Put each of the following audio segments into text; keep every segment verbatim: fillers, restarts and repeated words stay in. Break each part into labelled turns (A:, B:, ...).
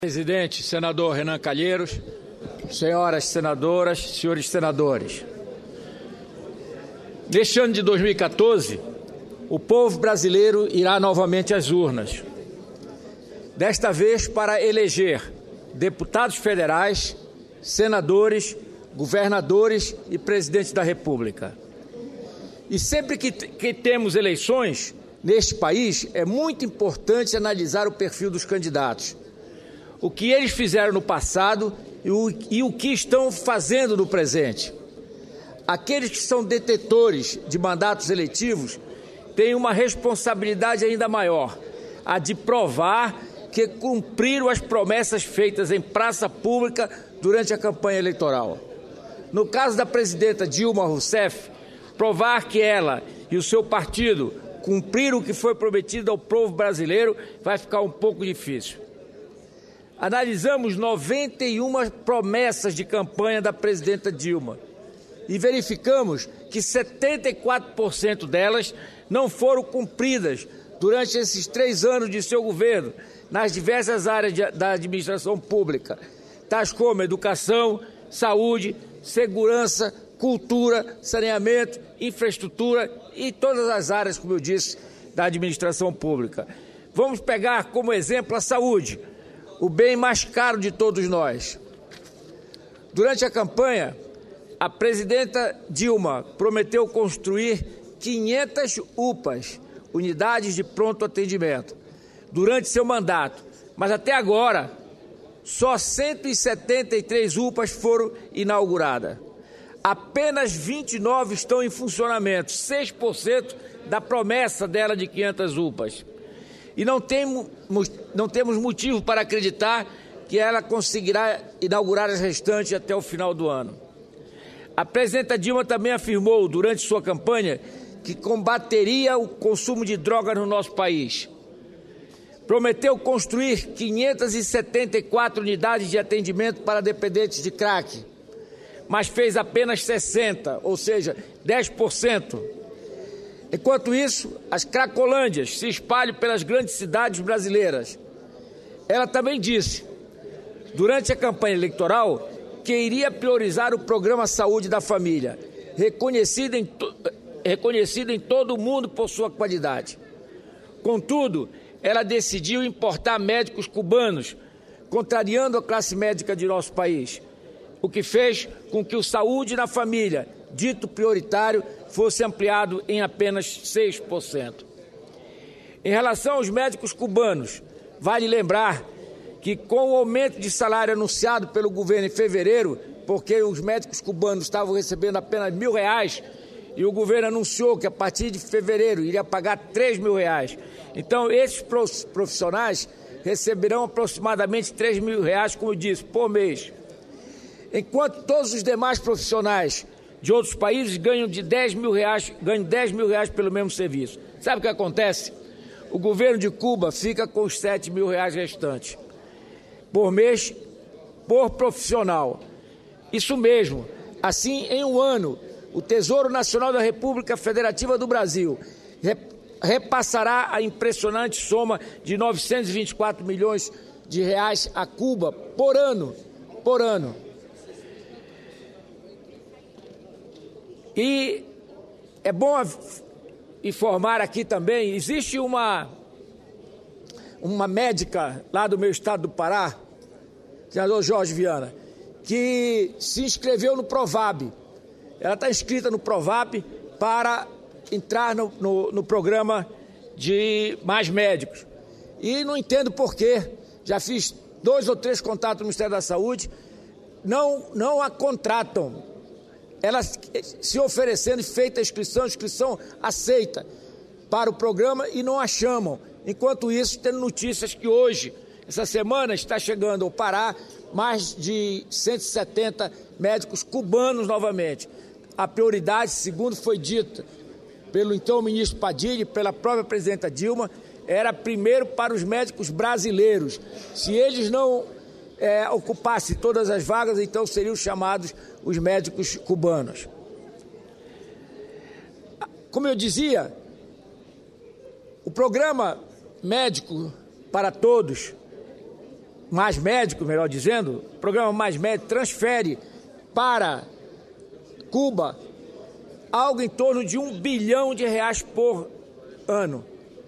A: Presidente, senador Renan Calheiros, senhoras senadoras, senhores senadores. Neste ano de dois mil e quatorze, o povo brasileiro irá novamente às urnas. Desta vez para eleger deputados federais, senadores, governadores e presidente da República. E sempre que, que temos eleições neste país, é muito importante analisar o perfil dos candidatos. O que eles fizeram no passado e o, e o que estão fazendo no presente. Aqueles que são detetores de mandatos eletivos têm uma responsabilidade ainda maior, a de provar que cumpriram as promessas feitas em praça pública durante a campanha eleitoral. No caso da presidenta Dilma Rousseff, provar que ela e o seu partido cumpriram o que foi prometido ao povo brasileiro vai ficar um pouco difícil. Analisamos noventa e uma promessas de campanha da presidenta Dilma e verificamos que setenta e quatro por cento delas não foram cumpridas durante esses três anos de seu governo nas diversas áreas de, da administração pública, tais como educação, saúde, segurança, cultura, saneamento, infraestrutura e todas as áreas, como eu disse, da administração pública. Vamos pegar como exemplo a saúde, o bem mais caro de todos nós. Durante a campanha, a presidenta Dilma prometeu construir quinhentas U P As, unidades de pronto atendimento, durante seu mandato, mas até agora só cento e setenta e três U P As foram inauguradas. Apenas vinte e nove estão em funcionamento, seis por cento da promessa dela de quinhentas U P As. E não temos, não temos motivo para acreditar que ela conseguirá inaugurar as restantes até o final do ano. A presidenta Dilma também afirmou durante sua campanha que combateria o consumo de drogas no nosso país. Prometeu construir quinhentas e setenta e quatro unidades de atendimento para dependentes de crack, mas fez apenas sessenta, ou seja, dez por cento. Enquanto isso, as cracolândias se espalham pelas grandes cidades brasileiras. Ela também disse, durante a campanha eleitoral, que iria priorizar o programa Saúde da Família, reconhecido em, to- reconhecido em todo o mundo por sua qualidade. Contudo, ela decidiu importar médicos cubanos, contrariando a classe médica de nosso país, o que fez com que o Saúde na Família, dito prioritário, fosse ampliado em apenas seis por cento. Em relação aos médicos cubanos, vale lembrar que com o aumento de salário anunciado pelo governo em fevereiro, porque os médicos cubanos estavam recebendo apenas mil reais, e o governo anunciou que a partir de fevereiro iria pagar três mil reais. Então, esses profissionais receberão aproximadamente três mil reais, como eu disse, por mês. Enquanto todos os demais profissionais de outros países ganham de dez mil reais, ganham dez mil reais pelo mesmo serviço. Sabe o que acontece? O governo de Cuba fica com os sete mil reais restantes por mês, por profissional. Isso mesmo. Assim, em um ano, o Tesouro Nacional da República Federativa do Brasil repassará a impressionante soma de novecentos e vinte e quatro milhões de reais a Cuba por ano, por ano. E é bom informar aqui também, existe uma, uma médica lá do meu estado do Pará, senador Jorge Viana, que se inscreveu no Provab. Ela está inscrita no Provab para entrar no, no, no programa de mais médicos. E não entendo por quê, já fiz dois ou três contatos no Ministério da Saúde, não, não a contratam. Ela se oferecendo e feita a inscrição, a inscrição aceita para o programa e não a chamam. Enquanto isso, tendo notícias que hoje, essa semana, está chegando ao Pará mais de cento e setenta médicos cubanos novamente. A prioridade, segundo foi dita pelo então ministro Padilha e pela própria presidenta Dilma, era primeiro para os médicos brasileiros. Se eles não é, ocupassem todas as vagas, então seriam chamados os médicos cubanos. Como eu dizia, o programa Médico para Todos Mais Médico, melhor dizendo, o programa Mais Médico transfere para Cuba algo em torno de um bilhão de reais por ano.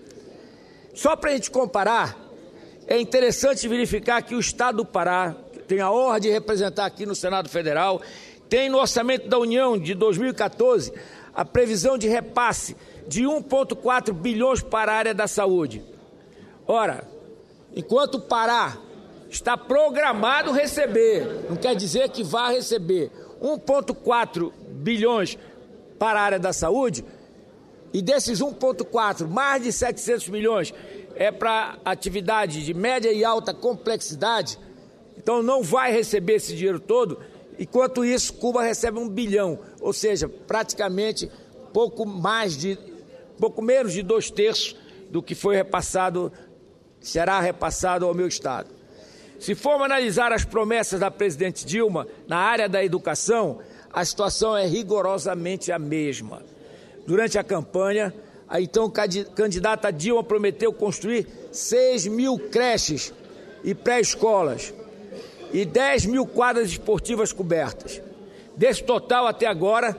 A: Só para a gente comparar, é interessante verificar que o Estado do Pará, que tem a honra de representar aqui no Senado Federal, tem no Orçamento da União de dois mil e quatorze a previsão de repasse de um vírgula quatro bilhões para a área da saúde. Ora, enquanto o Pará está programado receber, não quer dizer que vá receber um vírgula quatro bilhões para a área da saúde, e desses um vírgula quatro, mais de setecentos milhões é para atividade de média e alta complexidade, então não vai receber esse dinheiro todo. Enquanto isso, Cuba recebe um bilhão, ou seja, praticamente pouco mais de, pouco menos de dois terços do que foi repassado, será repassado ao meu estado. Se formos analisar as promessas da presidente Dilma na área da educação, a situação é rigorosamente a mesma. Durante a campanha, a então candidata Dilma prometeu construir seis mil creches e pré-escolas e dez mil quadras esportivas cobertas. Desse total, até agora,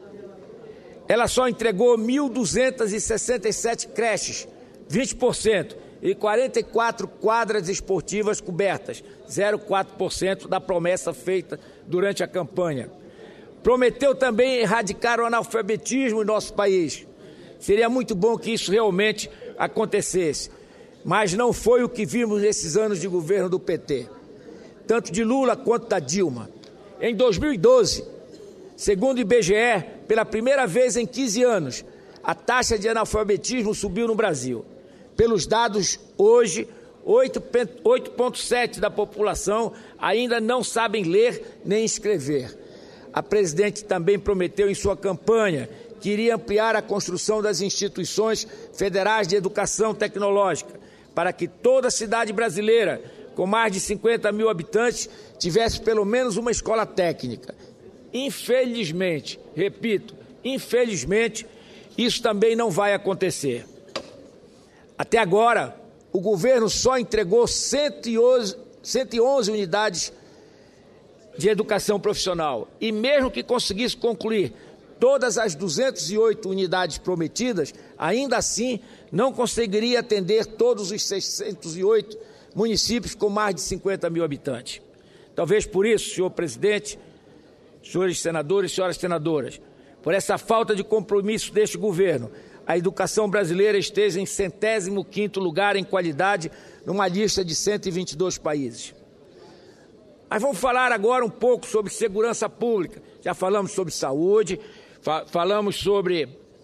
A: ela só entregou mil duzentas e sessenta e sete creches, vinte por cento, e quarenta e quatro quadras esportivas cobertas, zero vírgula quatro por cento da promessa feita durante a campanha. Prometeu também erradicar o analfabetismo em nosso país. Seria muito bom que isso realmente acontecesse, mas não foi o que vimos nesses anos de governo do P T, tanto de Lula quanto da Dilma. Em dois mil e doze, segundo o I B G E, pela primeira vez em quinze anos, a taxa de analfabetismo subiu no Brasil. Pelos dados, hoje, oito vírgula sete por cento da população ainda não sabem ler nem escrever. A presidente também prometeu em sua campanha que iria ampliar a construção das instituições federais de educação tecnológica, para que toda cidade brasileira com mais de cinquenta mil habitantes tivesse pelo menos uma escola técnica. Infelizmente, repito, infelizmente, isso também não vai acontecer. Até agora, o governo só entregou cento e onze unidades de educação profissional. E mesmo que conseguisse concluir todas as duzentas e oito unidades prometidas, ainda assim não conseguiria atender todos os seiscentos e oito municípios com mais de cinquenta mil habitantes. Talvez por isso, senhor presidente, senhores senadores e senhoras senadoras, por essa falta de compromisso deste governo, a educação brasileira esteja em centésimo quinto lugar em qualidade numa lista de cento e vinte e dois países. Mas vamos falar agora um pouco sobre segurança pública. Já falamos sobre saúde, fa- falamos sobre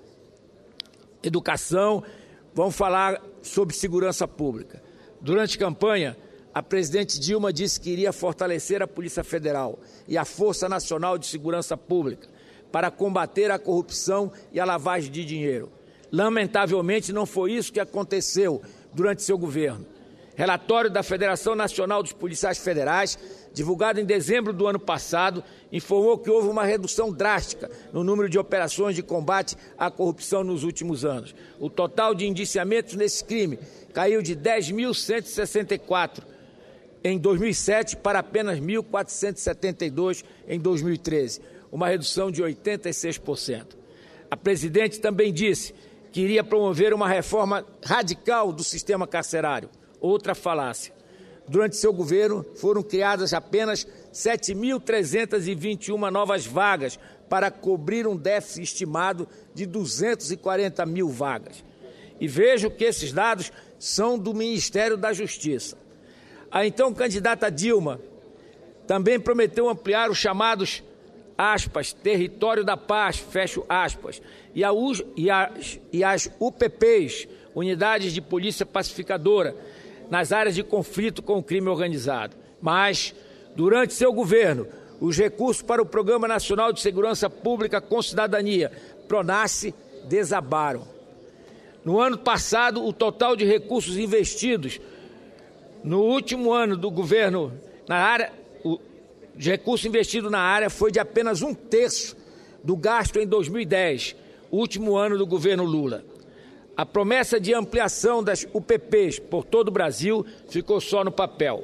A: educação, vamos falar sobre segurança pública. Durante a campanha, a presidente Dilma disse que iria fortalecer a Polícia Federal e a Força Nacional de Segurança Pública para combater a corrupção e a lavagem de dinheiro. Lamentavelmente, não foi isso que aconteceu durante seu governo. Relatório da Federação Nacional dos Policiais Federais, divulgado em dezembro do ano passado, informou que houve uma redução drástica no número de operações de combate à corrupção nos últimos anos. O total de indiciamentos nesse crime caiu de dez mil cento e sessenta e quatro em dois mil e sete para apenas mil quatrocentos e setenta e dois em dois mil e treze, uma redução de oitenta e seis por cento. A presidente também disse que iria promover uma reforma radical do sistema carcerário. Outra falácia. Durante seu governo, foram criadas apenas sete mil trezentas e vinte e uma novas vagas para cobrir um déficit estimado de duzentas e quarenta mil vagas. E vejo que esses dados são do Ministério da Justiça. A então candidata Dilma também prometeu ampliar os chamados, aspas, território da paz, fecho aspas, e, a U, e, as, e as U P Ps, Unidades de Polícia Pacificadora, nas áreas de conflito com o crime organizado. Mas, durante seu governo, os recursos para o Programa Nacional de Segurança Pública com Cidadania, PRONASSE, desabaram. No ano passado, o total de recursos investidos no último ano do governo na área, o de recurso investido na área foi de apenas um terço do gasto em dois mil e dez, último ano do governo Lula. A promessa de ampliação das U P Ps por todo o Brasil ficou só no papel.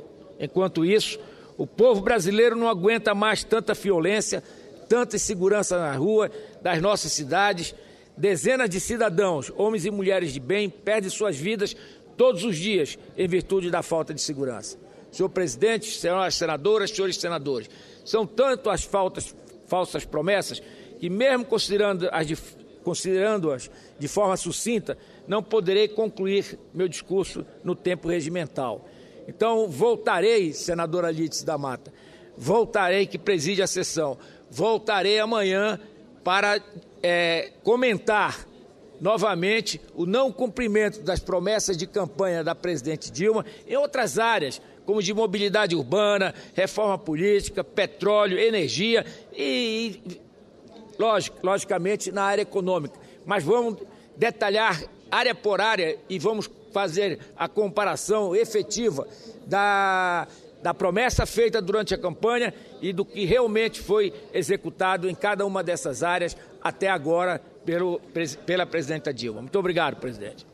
A: Enquanto isso, o povo brasileiro não aguenta mais tanta violência, tanta insegurança na rua das nossas cidades. Dezenas de cidadãos, homens e mulheres de bem, perdem suas vidas todos os dias em virtude da falta de segurança. Senhor presidente, senhoras senadoras, senhores senadores, são tanto as faltas, falsas promessas que, mesmo considerando-as de, considerando-as de forma sucinta, não poderei concluir meu discurso no tempo regimental. Então, voltarei, senadora Lídice da Mata, voltarei que preside a sessão, voltarei amanhã para é, comentar novamente o não cumprimento das promessas de campanha da presidente Dilma em outras áreas, como de mobilidade urbana, reforma política, petróleo, energia e, lógico, logicamente, na área econômica. Mas vamos detalhar área por área e vamos fazer a comparação efetiva da, da promessa feita durante a campanha e do que realmente foi executado em cada uma dessas áreas até agora pelo, pela presidenta Dilma. Muito obrigado, presidente.